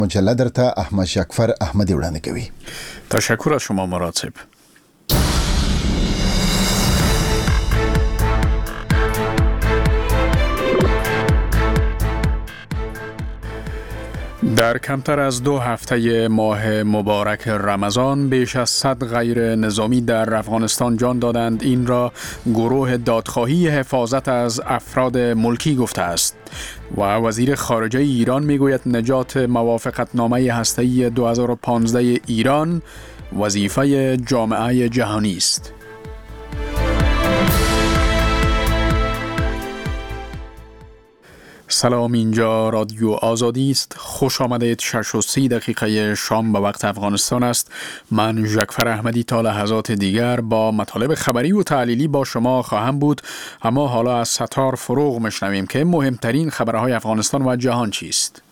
مجله درته احمد شکفر احمدی وړاندې کوي. تشکر از شما مراد صاحب. در کمتر از 2 هفته ماه مبارک رمضان بیش از 100 غیر نظامی در افغانستان جان دادند. این را گروه دادخواهی حفاظت از افراد ملکی گفته است و وزیر خارجه ایران میگوید نجات موافقتنامه هسته‌ای 2015 ایران وظیفه جامعه جهانی است. سلام، اینجا رادیو آزادی است. خوش آمدید. 6:30 شام به وقت افغانستان است. من ژکفر احمدی تا لحظات دیگر با مطالب خبری و تحلیلی با شما خواهم بود. اما حالا از ستار فروغ میشنویم که مهمترین خبرهای افغانستان و جهان چیست.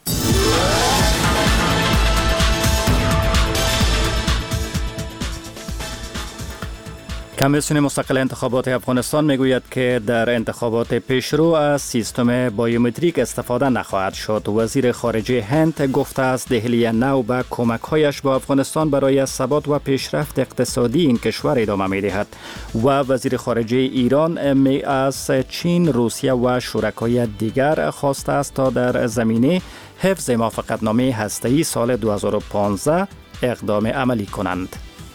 کمیسیون مستقل انتخابات افغانستان میگوید که در انتخابات پیشرو از سیستم بایومتریک استفاده نخواهد شد. وزیر خارجه هند گفته است دهلی نو به کمک‌هایش با افغانستان برای ثبات و پیشرفت اقتصادی این کشور ادامه می‌دهد. و وزیر خارجه ایران از چین، روسیه و شرکای دیگر خواسته است تا در زمینه حفظ موافقتنامه هسته‌ای سال 2015 اقدام عملی کنند.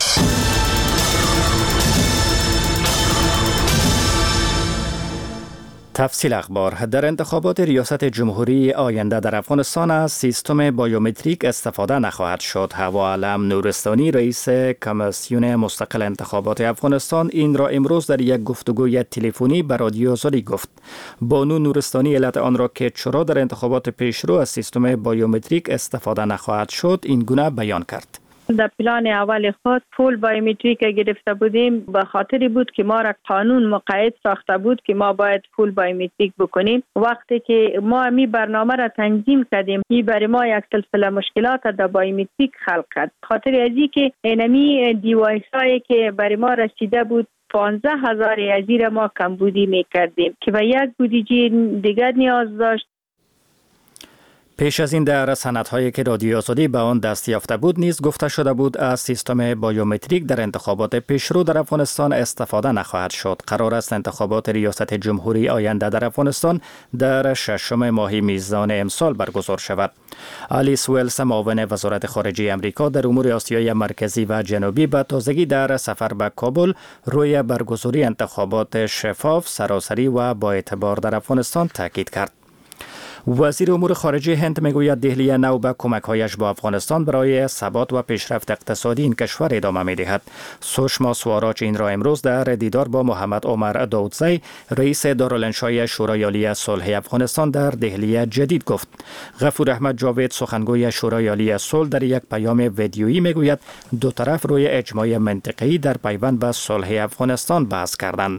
تفصیل اخبار. در انتخابات ریاست جمهوری آینده در افغانستان از سیستم بایومتریک استفاده نخواهد شد. هوا علم نورستانی رئیس کمیسیون مستقل انتخابات افغانستان این را امروز در یک گفتگوی تلفنی به رادیو آزادی گفت. بانو نورستانی علت آن را که چرا در انتخابات پیشرو از سیستم بایومتریک استفاده نخواهد شد این گونه بیان کرد. در پلان اول خود پول بایومتریک گرفته بودیم به خاطری بود که ما را قانون مقید ساخته بود که ما باید پول بایومتریک بکنیم. وقتی که ما می برنامه را تنظیم کردیم این برای ما یک سلسله مشکلات در بایومتریک خلق کرد. خاطر ازی که اینمی دیوایس هایی که برای ما رسیده بود 15,000 ازی ما کمبودی می کردیم که به یک بودجه دیگر نیاز داشت. پیش از این در سندهایی که رادیو آزادی به آن دست یافته بود نیز گفته شده بود از سیستم بایومتریک در انتخابات پیشرو در افغانستان استفاده نخواهد شد. قرار است انتخابات ریاست جمهوری آینده در افغانستان در 6 ماه میزان امسال برگزار شود. آلیس ویلز معاون وزارت خارجه آمریکا در امور آسیای مرکزی و جنوبی به تازگی در سفر به کابل روی برگزاری انتخابات شفاف، سراسری و با اعتبار در افغانستان تاکید کرد. وزیر امور خارجه هند میگوید دهلی نو به کمک‌هایش با افغانستان برای ثبات و پیشرفت اقتصادی این کشور ادامه می‌دهد. سوشما سواراج این را امروز در دیدار با محمد عمر داودزی رئیس دارالانشای شورای عالی صلح افغانستان در دهلی جدید گفت. غفور احمد جاوید سخنگوی شورای عالی صلح در یک پیام ویدیویی میگوید دو طرف روی اجماع منطقه‌ای در پیوند به صلح افغانستان بحث کردند.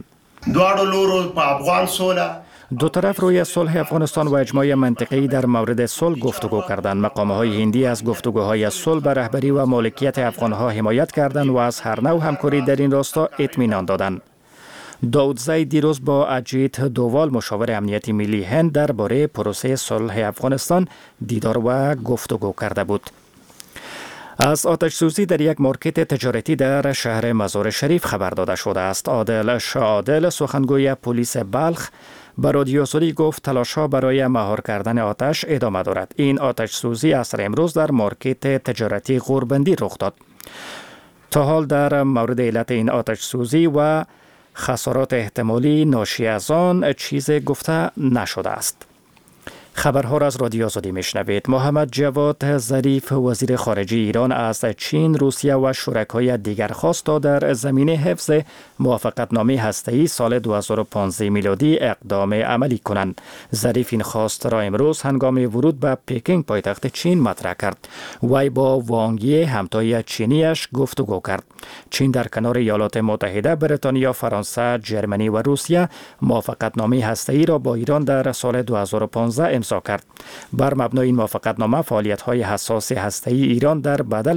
دو طرف روی صلح افغانستان و اجماع منطقه‌ای در مورد صلح گفتگو کردند. مقام‌های هندی از گفتگوهای صلح به رهبری و مالکیت افغان‌ها حمایت کردند و از هر نوع همکاری در این راستا اطمینان دادند. داودزی دیروز با اجیت دووال مشاور امنیتی ملی هند درباره پروسه صلح افغانستان دیدار و گفتگو کرده بود. از آتش سوزی در یک مارکت تجارتی در شهر مزار شریف خبر داده شده است. عادل شعادل سخنگوی پلیس بلخ به رادیو آزادی گفت تلاش‌ها برای مهار کردن آتش ادامه دارد. این آتش سوزی عصر امروز در مارکت تجارتی غوربندی رخ داد. تا حال در مورد علت این آتش سوزی و خسارات احتمالی ناشی از آن چیزی گفته نشده است. خبرها را از رادیو آزادی میشنوید. محمد جواد ظریف وزیر خارجه ایران از چین، روسیه و شرکای دیگر خواست تا در زمینه حفظ موافقتنامه هسته‌ای سال 2015 میلادی اقدام عملی کنند. ظریف این خواست را امروز هنگام ورود به پکینگ پایتخت چین مطرح کرد. وی با وانگ یی همتای چینیش گفتگو کرد. چین در کنار ایالات متحده، بریتانیا، فرانسه، ژرمنی و روسیه موافقتنامه هسته‌ای را با ایران در سال 2015 امضا کرد. بر مبنای این موافقتنامه فعالیت‌های حساس هسته‌ای ایران در بدل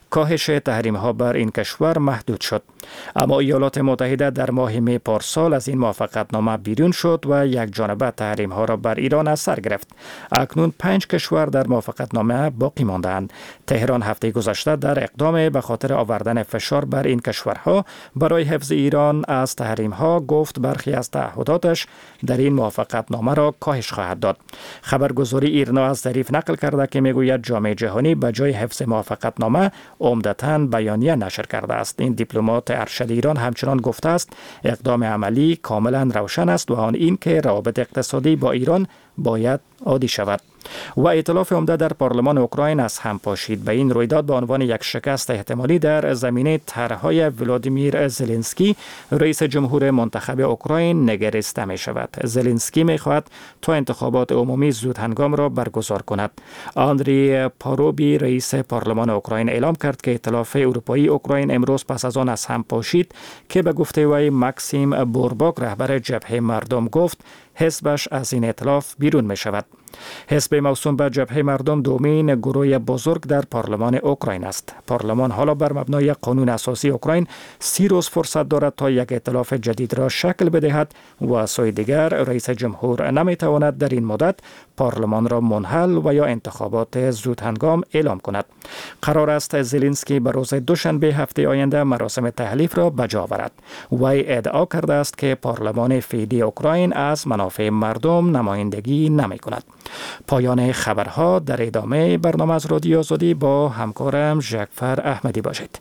کاهش تحریم ها بر این کشور محدود شد. اما ایالات متحده در ماه می پارسال از این موافقتنامه بیرون شد و یک جانبه تحریم ها را بر ایران از سر گرفت. اکنون 5 کشور در موافقتنامه باقی ماندند. تهران هفته گذشته در اقدام به خاطر آوردن فشار بر این کشورها برای حفظ ایران از تحریم ها گفت برخی از تعهداتش در این موافقتنامه را کاهش خواهد داد. خبرگزاری ایرنا از ظریف نقل کرده که میگوید جامعه جهانی به جای حفظ موافقتنامه عمدتاً بیانیه نشر کرده است. این دیپلمات ارشد ایران همچنان گفته است اقدام عملی کاملا روشن است و آن این که روابط اقتصادی با ایران باید عادی شود. و ائتلاف عمده در پارلمان اوکراین از هم پاشید. به این رویداد به عنوان یک شکست احتمالی در زمینه طرح‌های ولادیمیر زلنسکی رئیس جمهور منتخب اوکراین نگریسته می شود. زلنسکی می خواهد تا انتخابات عمومی زود هنگام را برگزار کند. آندری پاروبی رئیس پارلمان اوکراین اعلام کرد که ائتلاف اروپایی اوکراین امروز پس از آن از هم پاشید که به گفته وی ماکسیم بورباک رهبر جبهه مردم گفت حزبش از این ائتلاف بیرون می شود. حزب موسوم به جبهه مردم دومین گروه بزرگ در پارلمان اوکراین است. پارلمان حالا بر مبنای قانون اساسی اوکراین 30 روز فرصت دارد تا یک ائتلاف جدید را شکل بدهد و از سوی دیگر رئیس جمهور نمیتواند در این مدت پارلمان را منحل و یا انتخابات زود هنگام اعلام کند. قرار است زلنسکی به روز دوشنبه هفته آینده مراسم تحلیف را به جا آورد. وی ادعا کرده است که پارلمان فعلی اوکراین از منافع مردم نمایندگی نمی کند. پایان خبرها. در ادامه برنامه از رادیو آزادی با همکارم ژکفر احمدی باشید.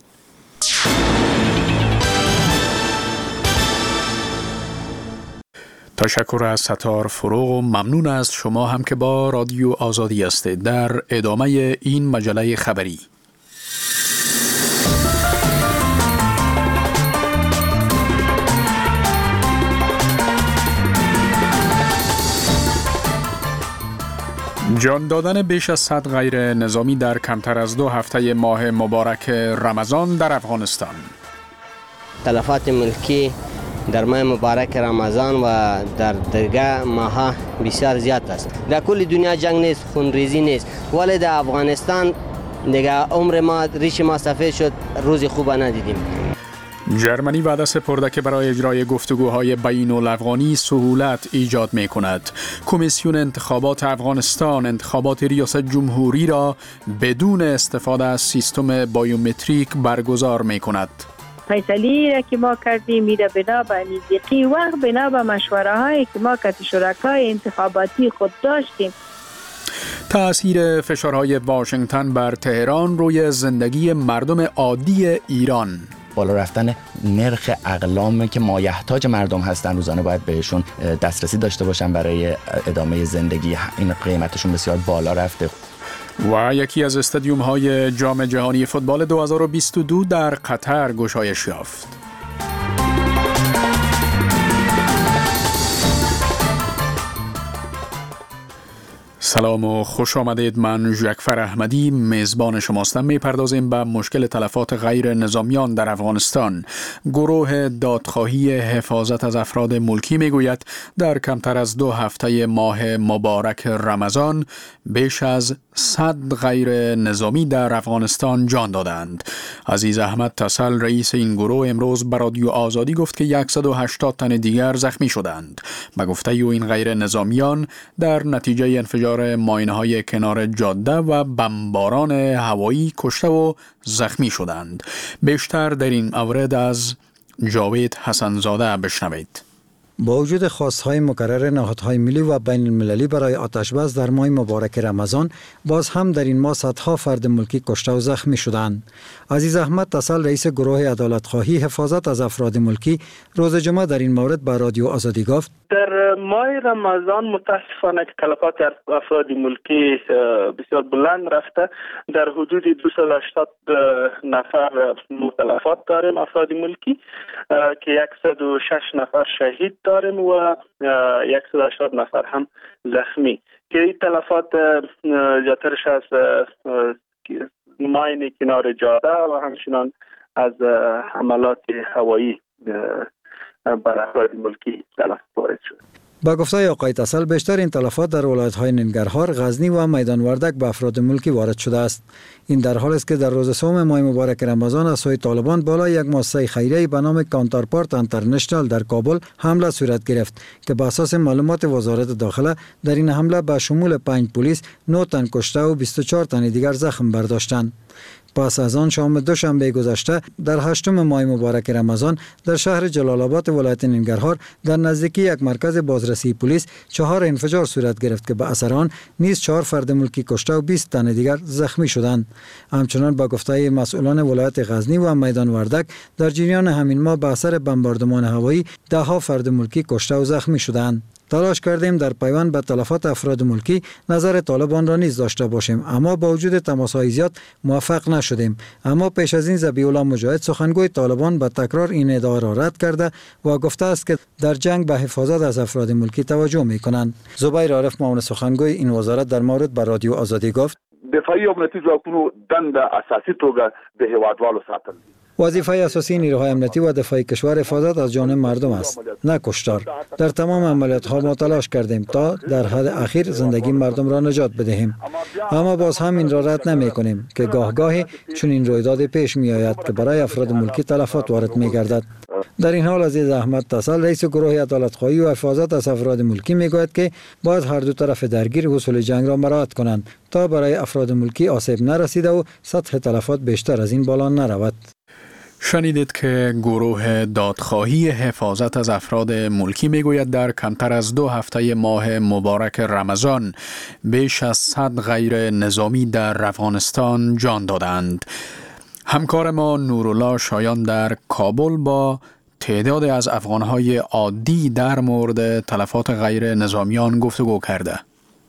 تشکر از ستار فروغ و ممنون از شما هم که با رادیو آزادی هستید. در ادامه این مجله خبری جان دادن بیش از 100 غیر نظامی در کمتر از 2 هفته ماه مبارک رمضان در افغانستان. تلفات ملکی در ماه مبارک رمضان و در دیگر ماها بسیار زیاد است. در کل دنیا جنگ نیست، خونریزی نیست، ولی در افغانستان دیگه عمر ما ریش ما سفید شد، روز خوب ندیدیم. جرمنی وعده سپرده که برای اجرای گفتگوهای بین الافغانی سهولت ایجاد می کند. کمیسیون انتخابات افغانستان انتخابات ریاست جمهوری را بدون استفاده از سیستم بایومتریک برگزار می کند. فیصلی را که ما کردیم میره بنا به نزدیکی وقت بنا به مشوره هایی که ما که شرکای انتخاباتی خود داشتیم. تأثیر فشارهای واشنگتن بر تهران روی زندگی مردم عادی ایران. بالا رفتن نرخ اقلامی که مایحتاج مردم هستن روزانه باید بهشون دسترسی داشته باشن برای ادامه زندگی. این قیمتشون بسیار بالا رفته. و یکی از استادیوم های جام جهانی فوتبال 2022 در قطر گشایش یافت. سلام و خوش آمدید. من ژکفر احمدی میزبان شماستم. میپردازیم به مشکل تلفات غیر نظامیان در افغانستان. گروه دادخواهی حفاظت از افراد ملکی میگوید در کمتر از 2 هفته ماه مبارک رمضان بیش از 100 غیر نظامی در افغانستان جان دادند. عزیز احمد تسل رئیس این گروه امروز به رادیو آزادی گفت که 180 تن دیگر زخمی شدند. به گفته او این غیر نظامیان در نتیجه انفجار ماینه‌های کنار جاده و بمباران هوایی کشته و زخمی شدند. بیشتر در این مورد از جاوید حسنزاده بشنوید. با وجود خواستهای مکرر نهادهای ملی و بین المللی برای آتشبس در ماه مبارک رمضان، باز هم در این ماه صدها فرد ملکی کشته و زخمی شدند. عزیز احمد تسل رئیس گروه عدالتخواهی حفاظت از افراد ملکی روز جمعه در این مورد به رادیو آزادی گفت: در ماه رمضان متاسفانه که تلفات افراد ملکی بسیار بلند رفته. در حدود 280 نفر متلفات داریم افراد ملکی که 106 نفر شهید داریم و 180 نفر هم زخمی که این تلفات زیادترش از ماین کنار جاده و همچنان از حملات هوایی بر افراد ملکی تلف وارد شد. با گفته آقای تصل بیشتر این تلفات در ولایت‌های ننگرهار، غزنی و میدان وردک به افراد ملکی وارد شده است. این در حالی است که در روز سوم ماه مبارک رمضان از سوی طالبان بالای یک مؤسسه خیریه به نام کانترپارت انترنشنال در کابل حمله صورت گرفت که به اساس معلومات وزارت داخله در این حمله به شمول 5 پلیس 9 تن کشته و 24 تن دیگر زخم برداشتند. پس از آن شام دوشنبه گذشته در 8 ماه مبارک رمضان در شهر جلال آباد ولایت ننگرهار در نزدیکی یک مرکز بازرسی پلیس 4 انفجار صورت گرفت که به اثر آن نیز 4 فرد ملکی کشته و 20 تن دیگر زخمی شدند. همچنان با گفته مسئولان ولایت غزنی و میدان وردک در جریان همین ماه به اثر بمباردمان هوایی 10 فرد ملکی کشته و زخمی شدند. تلاش کردیم در پیوند به تلفات افراد ملکی نظر طالبان را نیز داشته باشیم، اما با وجود تماس‌های زیاد موفق نشدیم. اما پیش از این ذبیح الله مجاهد سخنگوی طالبان به تکرار این ادعا را رد کرده و گفته است که در جنگ به حفاظت از افراد ملکی توجه می‌کنند. زبیر عارف معاون سخنگوی این وزارت در مورد به رادیو آزادی گفت: دفاعی امنیتي ځواکونو دنده اساسي توګه د هیوادوالو ساتل. وظیفه اساسی نیروهای امنیتی و دفاعی کشور حفاظت از جان مردم است، نه کشتار. در تمام عملیات‌ها ما تلاش کردیم تا در حد اخیر زندگی مردم را نجات بدهیم، اما باز هم این را رد نمی‌کنیم که گاهی چون این رویداد پیش می‌آید که برای افراد ملکی تلفات وارد می‌گردد. در این حال عزیز احمد تصل رئیس گروه عدالت‌خواهی و حفاظت از افراد ملکی می‌گوید که باید هر دو طرف درگیر اصول جنگ را مراعات کنند تا برای افراد ملکی آسیب نرسیده و سطح تلفات بیشتر از این بالا نرود. شنیدید که گروه دادخواهی حفاظت از افراد ملکی میگوید در کمتر از 2 هفته ماه مبارک رمضان بیش از 100 غیر نظامی در افغانستان جان دادند. همکار ما نورالله شایان در کابل با تعداد از افغانهای عادی در مورد تلفات غیر نظامیان گفتگو کرده.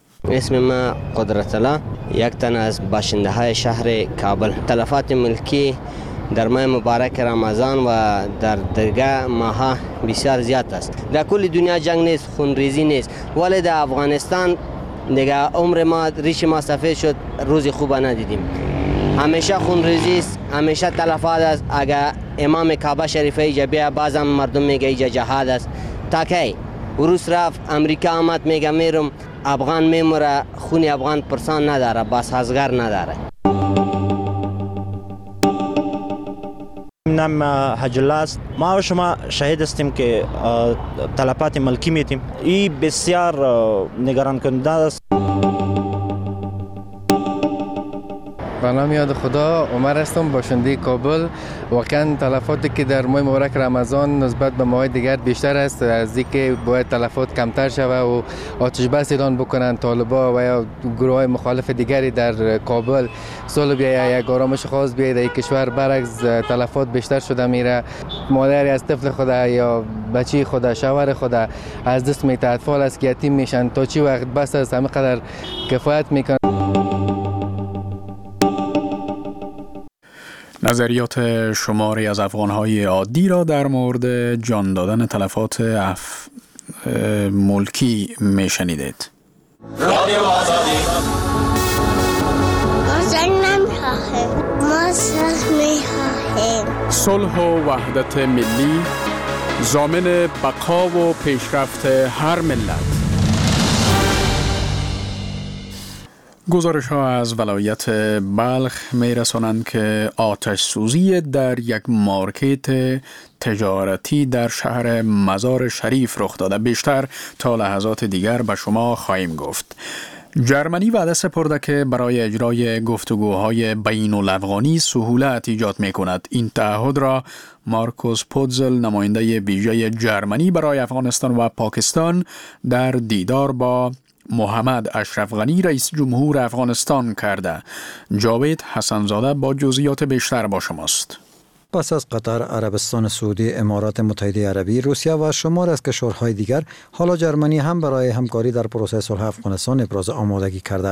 اسم ما قدرت الله، یک تن از باشنده های شهر کابل. تلفات ملکی در ماه مبارک رمضان و در دیگر ماها بسیار زیاد است. در کل دنیا جنگ نیست، خونریزی نیست، ولی در افغانستان دیگه عمر ما ریش ما سفید شد، روزی خوب ندیدیم. همیشه خونریزی است، همیشه تلفات است. اگر امام کعبه شریفه ایجا بیا بازم مردم میگه ایجا جهاد است. تاکی روس رفت امریکا آمد میگه میرم، افغان میموره، خون افغان پرسان نداره، بس هزگر نداره. نام حج الله است. ما و شما شاهد هستیم که تلفات ملکی میتیم. این بسیار نگران کننده است. به نام یاد خدا، عمر هستم، باشنده کابل. واقعا تلفاتی که در ماه مبارک رمضان نسبت به ماه دیگر بیشتر است، از اینکه باید تلفات کمتر شود و آتش بس اعلان بکنند طالبان و یا گروه مخالف دیگری در کابل. سال بیا یک آرامش خاص بیاید در کشور، برعکس تلفات بیشتر شده میره. مادری از طفل خدا یا بچه خدا، شوهر خدا از دست میته، اطفال است که یتیم میشن. تا چی وقت بس است همه قدر کفایت میکنن. نظریات شماری از افغانهای عادی را در مورد جان دادن تلفات ملکی میشنیدید. رادیو آزادی. ما جنگ نمیخواهیم، ما صلح میخواهیم. صلح و وحدت ملی ضامن بقا و پیشرفت هر ملت. گزارش ها از ولایت بلخ می رسانند که آتش سوزی در یک مارکت تجارتی در شهر مزار شریف رخ داده. بیشتر تا لحظات دیگر به شما خواهیم گفت. جرمنی وعده سپرده که برای اجرای گفتگوهای بین الافغانی سهولت ایجاد می کند. این تعهد را مارکوس پودزل، نماینده ویژه جرمنی برای افغانستان و پاکستان، در دیدار با محمد اشرف غنی رئیس جمهور افغانستان کرده. جاوید حسنزاده با جزئیات بیشتر با شماست. پس از قطر، عربستان سعودی، امارات متحده عربی، روسیه و شمار از کشورهای دیگر، حالا جرمنی هم برای همکاری در پروسه صلح افغانستان ابراز آمادگی کرده است.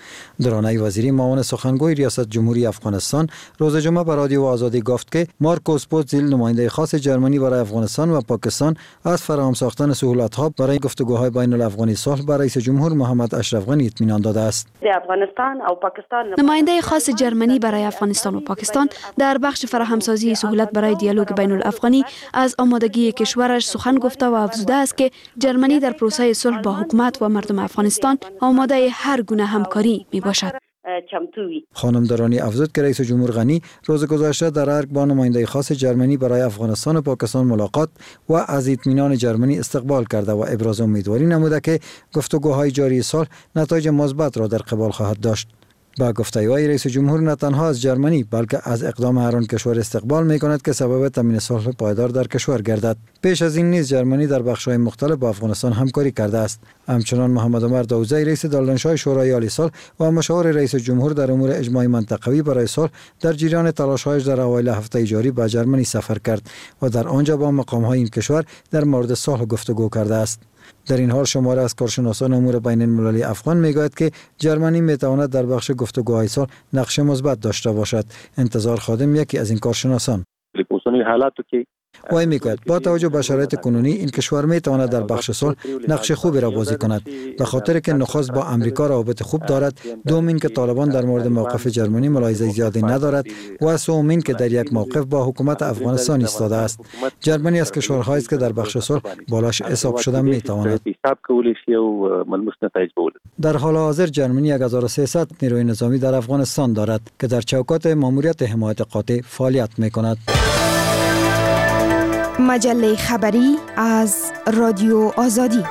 درانه وزیری معاون سخنگوی ریاست جمهوری افغانستان روز جمعه به رادیو آزادی گفت که مارکوس پوتزیل نماینده خاص جرمنی برای افغانستان و پاکستان از فراهم ساختن سهولت‌ها برای گفتگوهای بین الافغانی صلح با رئیس جمهور محمد اشرف غنی اطمینان داده است. نماینده خاص جرمنی برای افغانستان و پاکستان در بخش فراهمسازی سهولت برای دیالوگ بین الافغانی از آمادگی کشورش سخن گفته و افزوده است که جرمنی در پروسه صلح با حکومت و مردم افغانستان آماده هر گونه همکاری می باشد. خانم درانی افزود که رئیس جمهور غنی روز گذشته در ارگ با نماینده خاص جرمنی برای افغانستان و پاکستان ملاقات و از اطمینان جرمنی استقبال کرده و ابراز امیدواری نموده که گفتگوهای جاری صلح نتایج مثبت را در قبال خواهد داشت. با گفته‌های رئیس جمهور نه تنها از جرمنی بلکه از اقدام هر آن کشور استقبال می‌کند که سبب تامین صلح پایدار در کشور گردد. پیش از این نیز جرمنی در بخش‌های مختلف با افغانستان همکاری کرده است. همچنان محمد عمر داوزی رئیس دارالانشای شورای عالی صلح و مشاور رئیس جمهور در امور اجماعی منطقوی برای صلح در جریان تلاش‌هایش در اوایل هفته جاری به جرمنی سفر کرد و در آنجا با مقام‌های این کشور در مورد صلح گفتگو کرده است. در این حال شماره از کارشناسان امور بین المللی افغان میگوید که جرمنی میتواند در بخش گفتگوهای صلح نقش مثبت داشته باشد. انتظار خادم یکی از این کارشناسان وی میگوید با توجه به شرایط کنونی این کشور میتواند در بخش صلح نقش خوبی را بازی کند، به خاطر که نخست با امریکا روابط خوب دارد، دوم این که طالبان در مورد موقف جرمنی ملاحظه زیادی ندارد و سوم این که در یک موقف با حکومت افغانستان ایستاده است. جرمنی از کشورهایی است که در بخش صلح بالاش حساب شده میتواند. در حال حاضر جرمنی 1300 نیروی نظامی در افغانستان دارد که در چوکات ماموریت حمایت قاطع فعالیت میکند. مجله خبری از رادیو آزادی.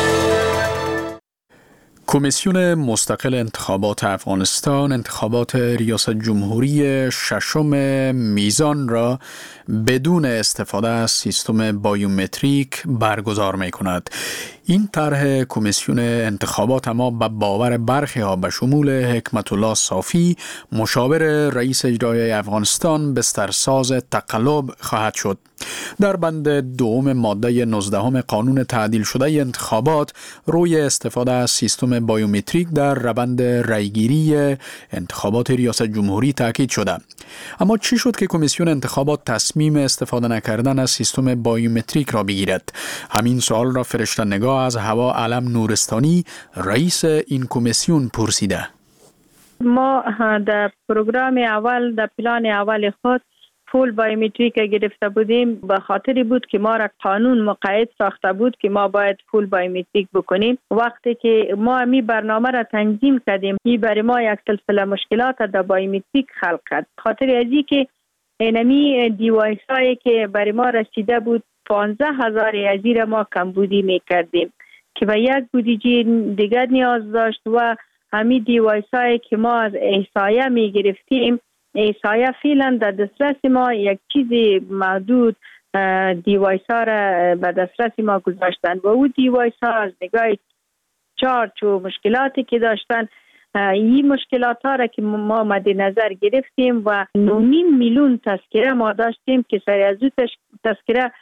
کمیسیون مستقل انتخابات افغانستان انتخابات ریاست جمهوری ششم میزان را بدون استفاده از سیستم بایومتریک برگزار می کند. این طرح کمیسیون انتخابات اما به باور برخی ها به شمول حکمت الله صافی مشاور رئیس اجرایی افغانستان بسترساز تقلب خواهد شد. در بند دوم ماده 19 قانون تعدیل شده انتخابات روی استفاده از سیستم بایومتریک در روند رأیگیری انتخابات ریاست جمهوری تاکید شده. اما چی شد که کمیسیون انتخابات تصمیم استفاده نکردن از سیستم بایومتریک را بگیرد؟ همین سوال را فرشته نگاه از هوا علم نورستانی رئیس این کمیسیون پرسیده. ما در پروگرام اول در پلان اول خود پول بایومتریک گرفته بودیم به خاطری بود که ما را قانون مقید ساخته بود که ما باید پول بایومتریک بکنیم. وقتی که ما می برنامه را تنظیم کردیم این برای ما یک سلسله مشکلات در بایومتریک خلق کرد. خاطر ازی که اینمی دیوایس هایی که برای ما رسیده بود 15,000 ازی ما کمبودی می کردیم که به یک بودجه دیگر نیاز داشت و همین دیوایس هایی که ما از احصایه می گرفتیم احصایه فعلا در دسترس ما یک چیز محدود دیوایس ها را به دسترس ما گذاشتن و او دیوایس ها از نگاه چارج و مشکلاتی که داشتن این مشکلات ها را که ما مد نظر گرفتیم و 9.5 میلیون تذکره ما داشتیم که سر از او تذکره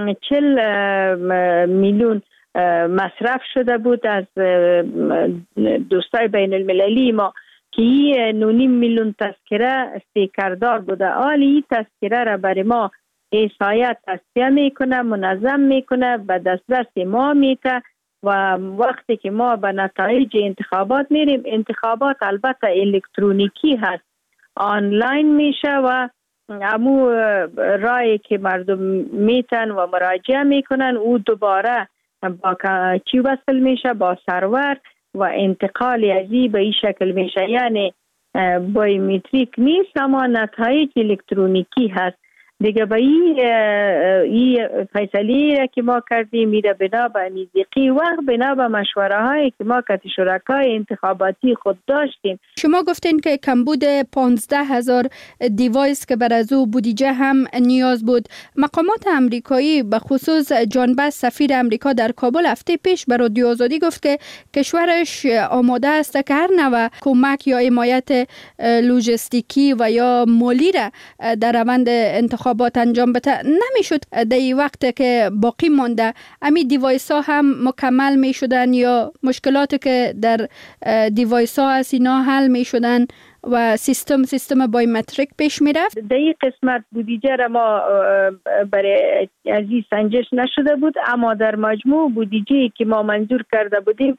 40 میلیون مصرف شده بود از دوستای بین المللی ما که 9.5 میلیون تذکره استیکردار بوده. حالی این تذکره را برای ما احصایه تصفیه میکنه، منظم میکنه، به دسترس ما میته و وقتی که ما به نتایج انتخابات میریم، انتخابات البته الکترونیکی هست، آنلاین میشه و امو رای که مردم میتن و مراجعه میکنن او دوباره با چی وصل میشه با سرور و انتقال ازی به این شکل میشه. یعنی بایومتریک نیست اما نتایج الکترونیکی هست دیگه. به این فیصله که ما کردیم میره بنا به میزیقی و بنا به مشوره هایی که ما کتی شرکای انتخاباتی خود داشتیم. شما گفتین که کمبود 15,000 دیوایس که بر از او بودجه هم نیاز بود. مقامات امریکایی به خصوص جان باس سفیر امریکا در کابل هفته پیش به رادیو آزادی گفت که کشورش آماده است که هر نوع کمک یا حمایت لوجستیکی و یا مالی را در روند انتخابات انتخابات انجام بده نمیشد در این وقت که باقی مانده امی دیوایس ها هم مکمل می شدن یا مشکلاتی که در دیوایس ها هست اینا حل می شدن و سیستم بایومتریک پیش می رفت؟ در این قسمت بودجه را ما برای ازی سنجش نشده بود، اما در مجموع بودجه که ما منظور کرده بودیم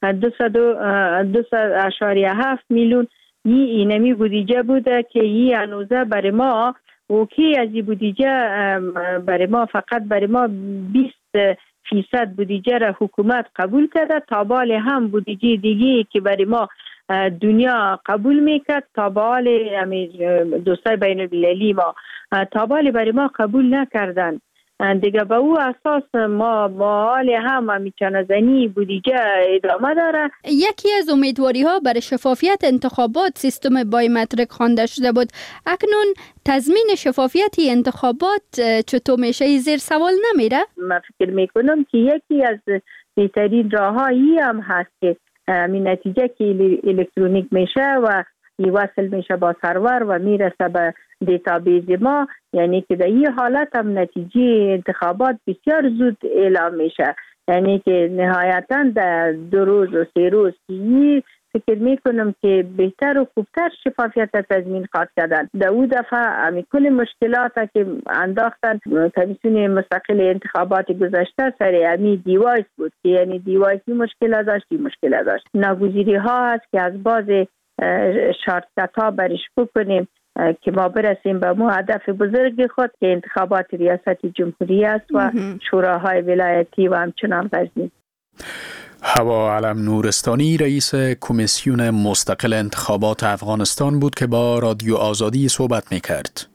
200.7 میلیون اینمی بودجه بوده که این هنوزه برای ما اوکی از این بودجه برای ما فقط برای ما 20% بودجه را حکومت قبول کرده. تابال هم بودجه دیگه که برای ما دنیا قبول میکرد، تابال دوستای بین المللی ما تابال برای ما قبول نکردن دیگه. به او اساس ما حال هم میچنزنی بودجه ادامه داره. یکی از امیدواری ها برای شفافیت انتخابات سیستم بایومتریک خوانده شده بود. اکنون تضمین شفافیت انتخابات چطور میشه؟ زیر سوال نمیره؟ من فکر میکنم که یکی از بهترین راهایی هم هست که این نتیجه که الکترونیک میشه و وصل میشه با سرور و میرسه به دیتابیز ما، یعنی که در این حالت هم نتیجه انتخابات بسیار زود اعلام میشه، یعنی که نهایتا در 2 روز و 3 روز فکر میکنم که بهتر و خوبتر شفافیت تضمین خواهد کردن. در او دفعه کل مشکلات که انداختن کمیسیون مستقل انتخابات گذشته سر امی دیوایس بود که یعنی دیوایسی مشکل داشت. ناگزیری ها هست که از باز شارتکت ها برش بکنیم که ما برسیم به مو هدف بزرگ خود که انتخابات ریاست جمهوری است و شوراهای ولایتی و همچنان غزنی. حوا علم نورستانی رئیس کمیسیون مستقل انتخابات افغانستان بود که با رادیو آزادی صحبت می‌کرد.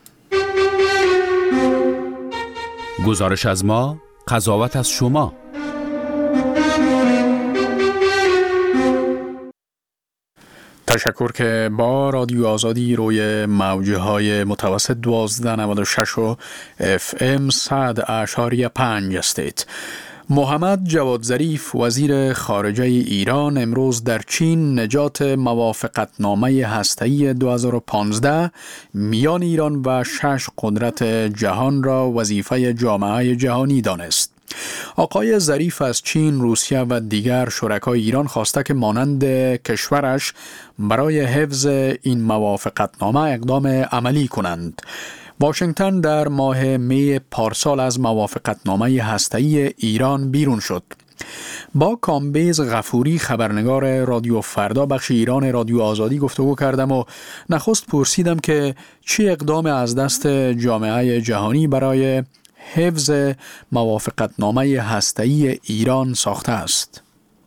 گزارش از ما، قضاوت از شما. تشکر که با رادیو آزادی روی موجهای متوسط 1296 و FM 100.5 هستید. محمد جواد ظریف وزیر خارجه ایران امروز در چین نجات موافقتنامه هسته‌ای 2015 میان ایران و 6 قدرت جهان را وظیفه جامعه جهانی دانست. آقای ظریف از چین، روسیه و دیگر شرکای ایران خواسته که مانند کشورش برای حفظ این موافقتنامه اقدام عملی کنند. واشنگتن در ماه می پارسال از موافقتنامه هسته‌ای ایران بیرون شد. با کامبیز غفوری خبرنگار رادیو فردا بخش ایران رادیو آزادی گفتگو کردم و نخست پرسیدم که چه اقدام از دست جامعه جهانی برای حفظ موافقتنامه هسته‌ای ایران ساخته است.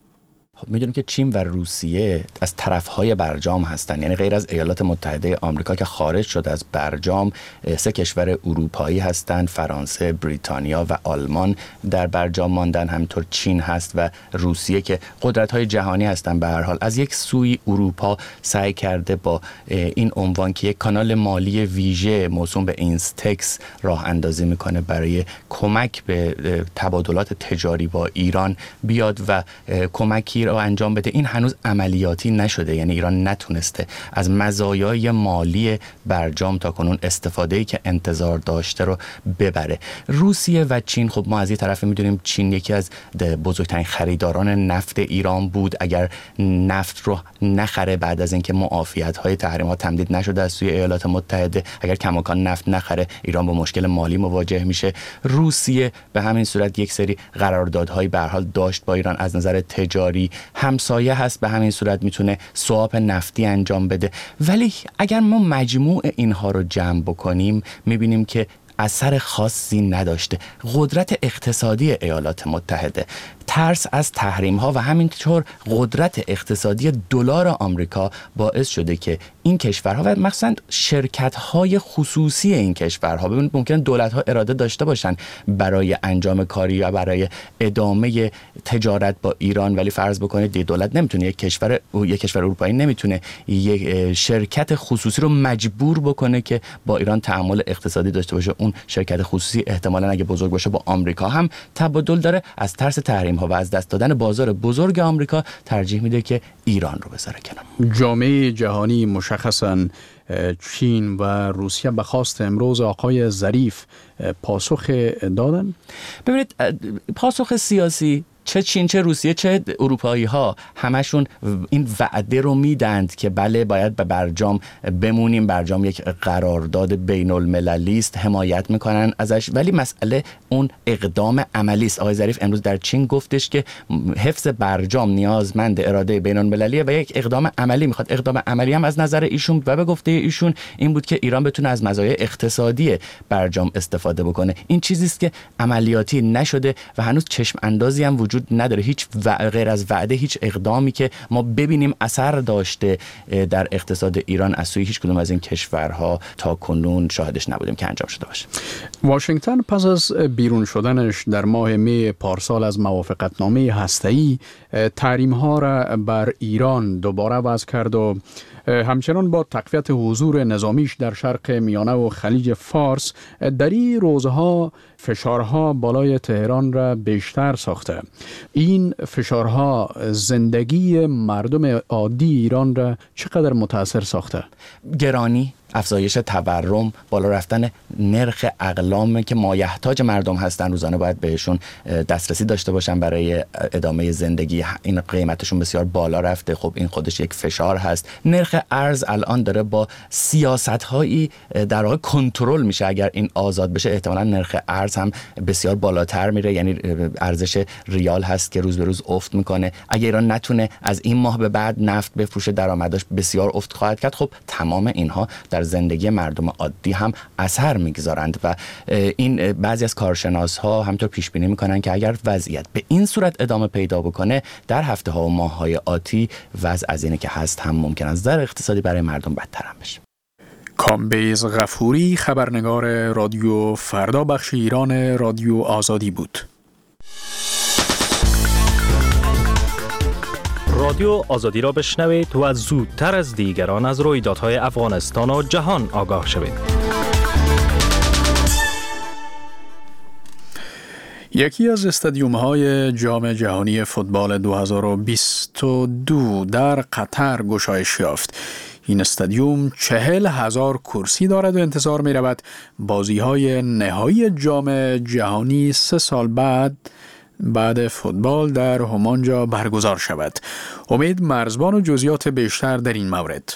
میدونیم که چین و روسیه از طرفهای برجام هستند، یعنی غیر از ایالات متحده آمریکا که خارج شد از برجام 3 کشور اروپایی هستند، فرانسه، بریتانیا و آلمان در برجام ماندن. همینطور چین هست و روسیه که قدرت‌های جهانی هستند. به هر حال از یک سوی اروپا سعی کرده با این عنوان که یک کانال مالی ویژه موسوم به اینستکس راه اندازی میکنه برای کمک به تبادلات تجاری با ایران بیاد و کمکی رو انجام بده. این هنوز عملیاتی نشده، یعنی ایران نتونسته از مزایای مالی برجام تا کنون استفاده‌ای که انتظار داشته رو ببره. روسیه و چین، خب ما از این طرف میدونیم چین یکی از بزرگترین خریداران نفت ایران بود. اگر نفت رو نخره بعد از اینکه معافیت‌های تحریم‌ها تمدید نشده از سوی ایالات متحده، اگر کماکان نفت نخره ایران با مشکل مالی مواجه میشه. روسیه به همین صورت یک سری قراردادهایی به هر حال داشت با ایران از نظر تجاری، همسایه هست، به همین صورت میتونه سواب نفتی انجام بده. ولی اگر ما مجموع اینها رو جمع بکنیم میبینیم که اثر خاصی نداشته. قدرت اقتصادی ایالات متحده، ترس از تحریم ها و همینطور قدرت اقتصادی دلار آمریکا باعث شده که این کشورها و مخصوصا شرکت های خصوصی این کشورها، ببینید ممکن دولت ها اراده داشته باشن برای انجام کاری یا برای ادامه تجارت با ایران، ولی فرض بکنید دولت نمیتونه، یک کشور اروپایی نمیتونه یک شرکت خصوصی رو مجبور بکنه که با ایران تعامل اقتصادی داشته باشه. اون شرکت خصوصی احتمالاً اگه بزرگ باشه با آمریکا هم تبادل داره. از ترس تحریم ها و از دست دادن بازار بزرگ آمریکا ترجیح میده که ایران رو بذاره کنار. جامعه جهانی مشخصاً چین و روسیه به خواست امروز آقای ظریف پاسخ دادن؟ ببینید، پاسخ سیاسی چه چین، چه روسیه، چه اروپایی ها همشون این وعده رو میدند که بله باید به برجام بمونیم، برجام یک قرارداد بین المللی است، حمایت میکنن ازش، ولی مسئله اون اقدام عملی است. آقای ظریف امروز در چین گفتش که حفظ برجام نیازمند اراده بین المللیه و یک اقدام عملی میخواد. اقدام عملی هم از نظر ایشون و به گفته ایشون این بود که ایران بتونه از مزایای اقتصادی برجام استفاده بکنه. این چیزی است که عملیاتی نشده و هنوز چشم اندازی هم وجود نداره، هیچ غیر از وعده هیچ اقدامی که ما ببینیم اثر داشته در اقتصاد ایران از سوی هیچ کدوم از این کشورها تا کنون شاهدش نبودیم که انجام شده باشه. واشنگتن پس از بیرون شدنش در ماه می پارسال از موافقتنامه هسته‌ای تحریم‌ها را بر ایران دوباره وضع کرد و همچنان با تقویت حضور نظامیش در شرق میانه و خلیج فارس در این روزها فشارها بالای تهران را بیشتر ساخته. این فشارها زندگی مردم عادی ایران را چقدر متاثر ساخته؟ گرانی، افزایش تورم، بالا رفتن نرخ اقلام که مایحتاج مردم هستن، روزانه باید بهشون دسترسی داشته باشن برای ادامه زندگی، این قیمتشون بسیار بالا رفته. خب این خودش یک فشار هست. نرخ ارز الان داره با سیاست‌هایی در واقع کنترل میشه. اگر این آزاد بشه احتمالاً نرخ ارز هم بسیار بالاتر میره، یعنی ارزش ریال هست که روز به روز افت میکنه. اگر ایران نتونه از این ماه به بعد نفت بفروشه درآمدش بسیار افت خواهد کرد. خب تمام اینها در زندگی مردم عادی هم اثر میگذارند و این بعضی از کارشناس‌ها همینطور پیش بینی میکنن که اگر وضعیت به این صورت ادامه پیدا بکنه در هفته ها و ماه های آتی وضع از اینه که هست هم ممکن است در اقتصادی برای مردم بدتر هم بشه. کامبیز غفوری، خبرنگار رادیو فردا بخش ایران رادیو آزادی بود. رادیو آزادی را بشنوید و زودتر از دیگران از رویدادهای افغانستان و جهان آگاه شوید. یکی از استادیوم‌های جام جهانی فوتبال 2022 در قطر گشایش یافت. این استادیوم 40,000 کرسی دارد و انتظار می رود بازی‌های نهایی جام جهانی 3 سال بعد فوتبال در همانجا برگزار شود. امید مرزبان و جزئیات بیشتر در این مورد.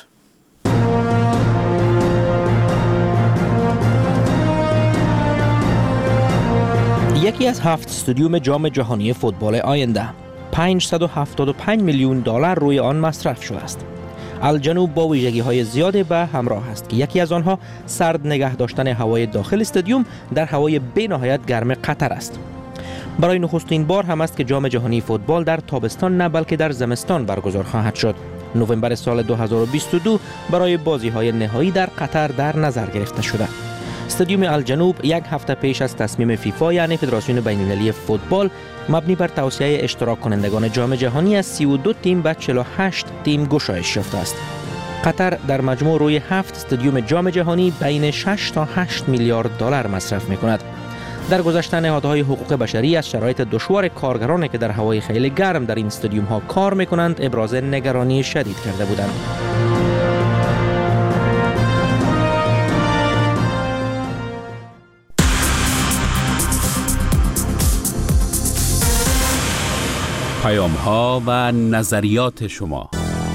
یکی از 7 استادیوم جام جهانی فوتبال آینده 575 میلیون دلار روی آن مصرف شده است. الجنوب با ویژگی‌های زیاد به همراه است که یکی از آنها سرد نگه داشتن هوای داخل استادیوم در هوای بی‌نهایت گرم قطر است. برای نخستین بار هم است که جام جهانی فوتبال در تابستان نه بلکه در زمستان برگزار خواهد شد. نوامبر سال 2022 برای بازی‌های نهایی در قطر در نظر گرفته شده. استادیوم الجنوب یک هفته پیش از تصمیم فیفا یعنی فدراسیون بین‌المللی فوتبال مبنی بر توسعه اشتراک کنندگان جام جهانی از 32 تیم به 48 تیم گشایش یافته است. قطر در مجموع روی 7 استادیوم جام جهانی بین 6 تا 8 میلیارد دلار مصرف می‌کند. در گذشته نهادهای حقوق بشری از شرایط دشوار کارگرانی که در هوای خیلی گرم در این استادیوم‌ها کار می‌کنند ابراز نگرانی شدید کرده بودند. پیام‌ها و نظریات شما.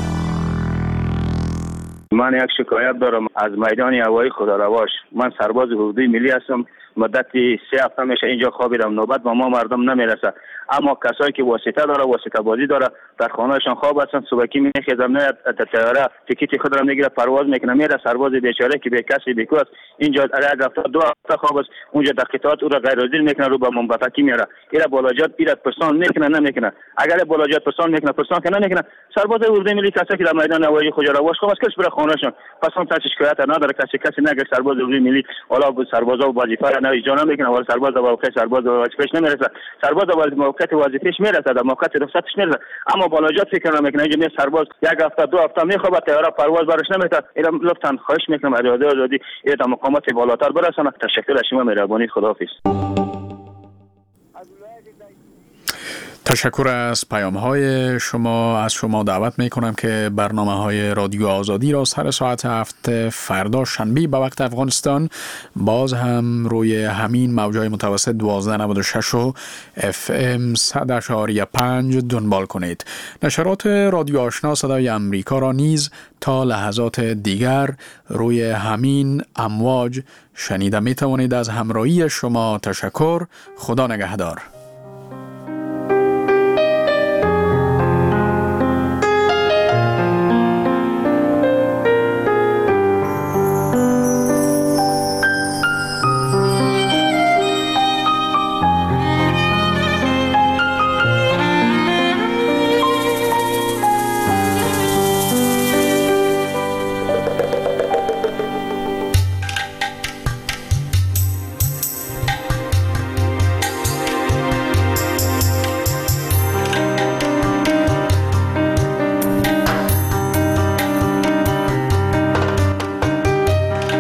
من یک شکایت دارم از میدان هوایی خدارواش. من سرباز حدودی ملی هستم. مدتی 3 هفته میشه اینجا خوابیدم، نوبت با ما مردم نمیرسه. اما کسایی که واسطه داره، واسطه بازی داره، در خانهشان خواب هستن، صبحی میخیزم نه تیاره تیکیت خود را میگیره پرواز میکنه میره. سرباز بیچاره که به کسی بیکوست اینجا یک هفته 2 هفته خواب است، اونجا در قطعات او را غیر حاضر میکنه، رو به منبتکی میاره. اینا بالاجات ایراد پرسان میکنه نمیکنه. اگر بالاجات پرسان میکنه پرسان که نمیکنه. سرباز اردوی ملی کسی که در میدان هوایی خدارواش خواب است کس بره خانهشان. پس اون تاش شکایت نداره، کسی نگه سرباز اردوی ملی والا سربازا وظیفه نه اجرا نمیکنه، ولی سرباز با موقع سرباز وظیفه‌اش نمیرسه. سرباز با موقع وظیفه‌اش میرسه، در موقع رخصتش میرسه. اما بالاجات فکر نمیکنه. اینجا سرباز یک هفته 2 هفته میخوابه، طیاره پرواز برش نمیده. اینا لطفاً خواهش میکنم اراده آزادی این در مقامات بالاتر برسونه. تشکر از شما مهربانی. خداحافظ. تشکر از پیام‌های شما. از شما دعوت می‌کنم که برنامه‌های رادیو آزادی را سر ساعت 7 فردا شنبه به وقت افغانستان باز هم روی همین موج‌های متوسط 1296 و FM 100.5 دنبال کنید. نشرات رادیو آشنا صدای امریکا را نیز تا لحظات دیگر روی همین امواج شنیده می‌توانید. از همراهی شما تشکر. خدا نگهدار.